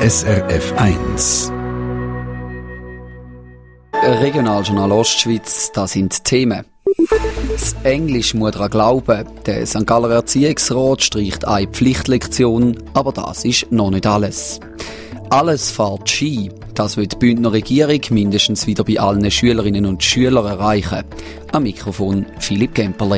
SRF 1. Regionaljournal Ostschweiz, das sind die Themen. Das Englisch muss daran glauben. Der St. Galler Erziehungsrat streicht eine Pflichtlektion, aber das ist noch nicht alles. Alles fährt Ski. Das will die Bündner Regierung mindestens wieder bei allen Schülerinnen und Schülern erreichen. Am Mikrofon Philipp Gemperle.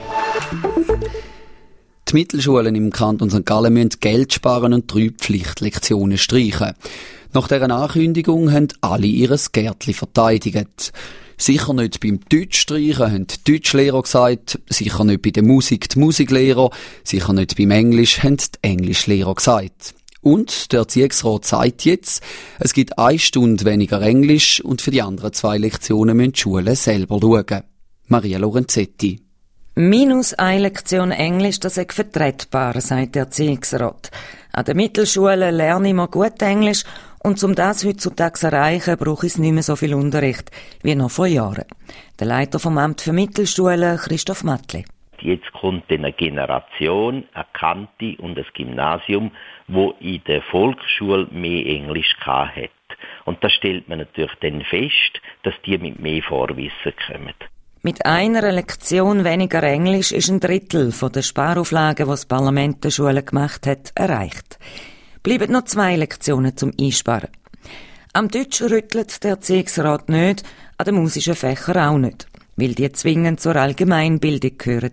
Die Mittelschulen im Kanton St. Gallen müssen Geld sparen und 3 Pflichtlektionen streichen. Nach dieser Ankündigung haben alle ihr Gärtchen verteidigt. Sicher nicht beim Deutschstreichen, haben die Deutschlehrer gesagt. Sicher nicht bei der Musik die Musiklehrer. Sicher nicht beim Englisch, haben die Englischlehrer gesagt. Und der Erziehungsrat sagt jetzt, es gibt 1 Stunde weniger Englisch und für die anderen 2 Lektionen müssen die Schulen selber schauen. Maria Lorenzetti. Minus 1 Lektion Englisch, das ist vertretbar, sagt der Erziehungsrat. An der Mittelschule lerne ich mal gut Englisch und um das heutzutage zu erreichen, brauche ich nicht mehr so viel Unterricht wie noch vor Jahren. Der Leiter vom Amt für Mittelschulen, Christoph Mattli. Jetzt kommt eine Generation, eine Kante und ein Gymnasium, wo in der Volksschule mehr Englisch hat. Und da stellt man natürlich dann fest, dass die mit mehr Vorwissen kommen. Mit einer Lektion weniger Englisch ist 1/3 von den Sparauflagen, die das Parlament der Schulen gemacht hat, erreicht. Bleiben noch 2 Lektionen zum Einsparen. Am Deutsch rüttelt der Erziehungsrat nicht, an den musischen Fächern auch nicht, weil die zwingend zur Allgemeinbildung gehören.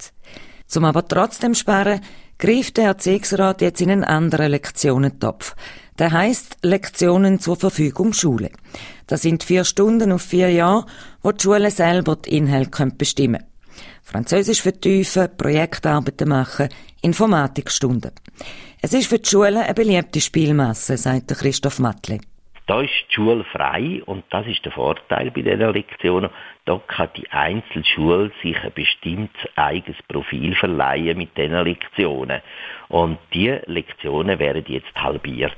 Zum aber trotzdem sparen, greift der Erziehungsrat jetzt in einen anderen Lektionentopf. Der heisst Lektionen zur Verfügung Schule. Das sind 4 Stunden auf 4 Jahre, wo die Schulen selber die Inhalte bestimmen können. Französisch vertiefen, Projektarbeiten machen, Informatikstunden. Es ist für die Schulen eine beliebte Spielmasse, sagt Christoph Mattli. Da ist die Schule frei und das ist der Vorteil bei diesen Lektionen. Da kann die Einzelschule sich ein bestimmtes eigenes Profil verleihen mit diesen Lektionen. Und diese Lektionen werden jetzt halbiert.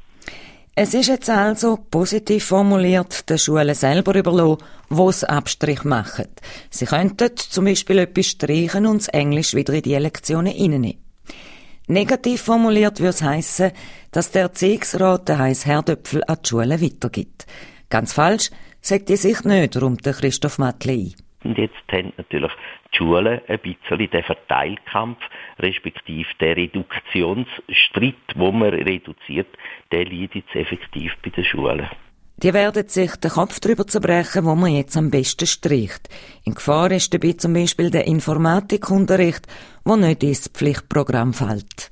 Es ist jetzt also, positiv formuliert, den Schulen selber überlassen, wo sie Abstrich machen. Sie könnten zum Beispiel etwas streichen und das Englisch wieder in die Lektionen reinnehmen. Negativ formuliert würde es heissen, dass der Erziehungsrat den heissen Herdöpfel an die Schulen weitergibt. Ganz falsch sagt die sich nicht, räumt der Christoph Mattli ein. Und jetzt haben natürlich die Schulen ein bisschen den Verteilkampf, respektive den Reduktionsstreit, wo man reduziert, der liegt jetzt effektiv bei den Schulen. Die werden sich den Kopf darüber zerbrechen, wo man jetzt am besten streicht. In Gefahr ist dabei zum Beispiel der Informatikunterricht, der nicht ins Pflichtprogramm fällt.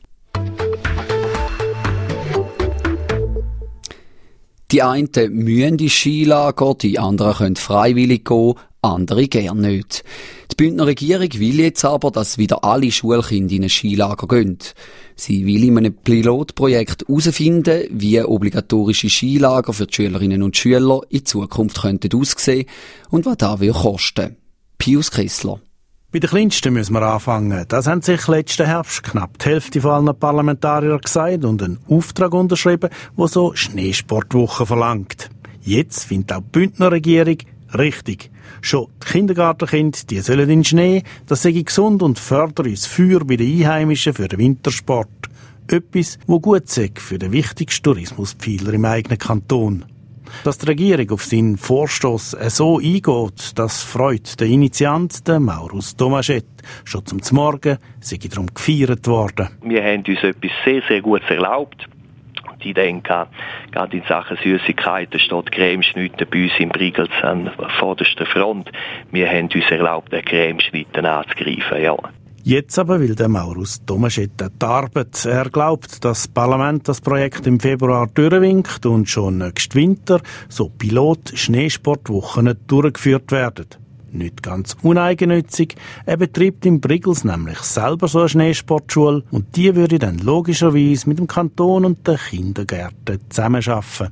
Die einen müssen die Skilager, die anderen können freiwillig gehen, andere gern nicht. Die Bündner Regierung will jetzt aber, dass wieder alle Schulkinder in ein Skilager gehen. Sie will in einem Pilotprojekt herausfinden, wie obligatorische Skilager für die Schülerinnen und Schüler in Zukunft könnten aussehen und was das kosten würde. Pius Kessler. Bei den Kleinsten müssen wir anfangen. Das haben sich letzten Herbst knapp die Hälfte von allen Parlamentariern gesagt und einen Auftrag unterschrieben, der so Schneesportwochen verlangt. Jetzt findet auch die Bündner Regierung richtig. Schon die Kindergartenkinder, die sollen in den Schnee, das sei gesund und fördere das Feuer bei den Einheimischen für den Wintersport. Etwas, wo gut sei für den wichtigsten Tourismuspfeiler im eigenen Kanton. Dass die Regierung auf seinen Vorstoss so eingeht, das freut den Initianten Maurus Tomaschett. Schon zum Morgen sei darum gefeiert worden. Wir haben uns etwas sehr, sehr Gutes erlaubt. Ich denke, gerade in Sachen Süßigkeiten steht Cremeschnitte bei uns in Brigels an vorderster Front. Wir haben uns erlaubt, den Cremeschnitten anzugreifen, ja. Jetzt aber will der Maurus Tomaschett die Arbeit. Er glaubt, dass das Parlament das Projekt im Februar durchwinkt und schon nächsten Winter so Pilot-Schneesportwochen durchgeführt werden. Nicht ganz uneigennützig, er betreibt in Brigels nämlich selber so eine Schneesportschule und die würde dann logischerweise mit dem Kanton und den Kindergärten zusammenarbeiten.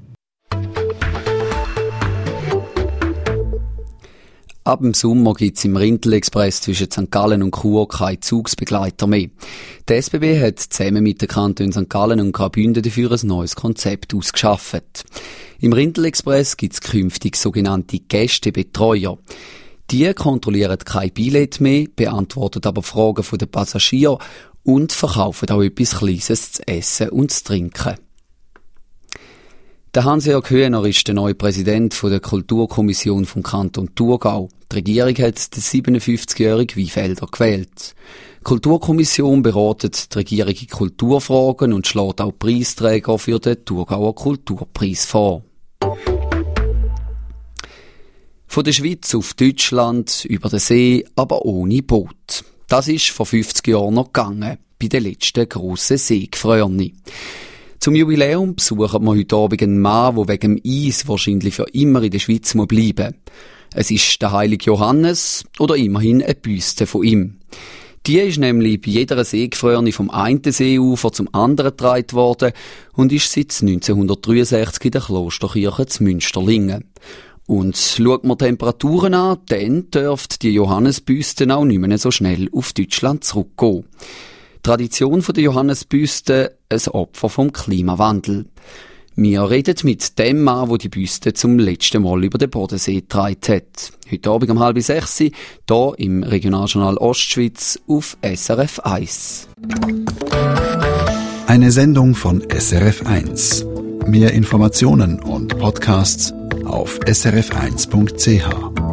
Ab dem Sommer gibt es im Rintelexpress zwischen St. Gallen und Chur keine Zugsbegleiter mehr. Die SBB hat zusammen mit den Kantonen St. Gallen und Graubünden dafür ein neues Konzept ausgeschafft. Im Rintelexpress gibt es künftig sogenannte Gästebetreuer. Die kontrollieren kein Billett mehr, beantworten aber Fragen der Passagiere und verkaufen auch etwas Kleines zu essen und zu trinken. Der Hans-Jörg Hühner ist der neue Präsident der Kulturkommission vom Kanton Thurgau. Die Regierung hat den 57-jährigen Wiefelder gewählt. Die Kulturkommission beratet die Regierung in Kulturfragen und schlägt auch Preisträger für den Thurgauer Kulturpreis vor. Von der Schweiz auf Deutschland, über den See, aber ohne Boot. Das ist vor 50 Jahren noch gegangen, bei den letzten grossen Seegefrorni. Zum Jubiläum besuchen wir heute Abend einen Mann, der wegen dem Eis wahrscheinlich für immer in der Schweiz bleiben muss. Es ist der heilige Johannes oder immerhin eine Büste von ihm. Die ist nämlich bei jeder Seegefrorni vom einen Seeufer zum anderen getragen worden und ist seit 1963 in der Klosterkirche zu Münsterlingen. Und schaut man Temperaturen an, dann dürfte die Johannesbüste auch nicht mehr so schnell auf Deutschland zurückgehen. Die Tradition der Johannesbüste, ein Opfer vom Klimawandel. Wir reden mit dem Mann, der die Büste zum letzten Mal über den Bodensee getragen hat. Heute Abend um 5:30 hier im Regionaljournal Ostschweiz auf SRF 1. Eine Sendung von SRF 1. Mehr Informationen und Podcasts auf srf1.ch.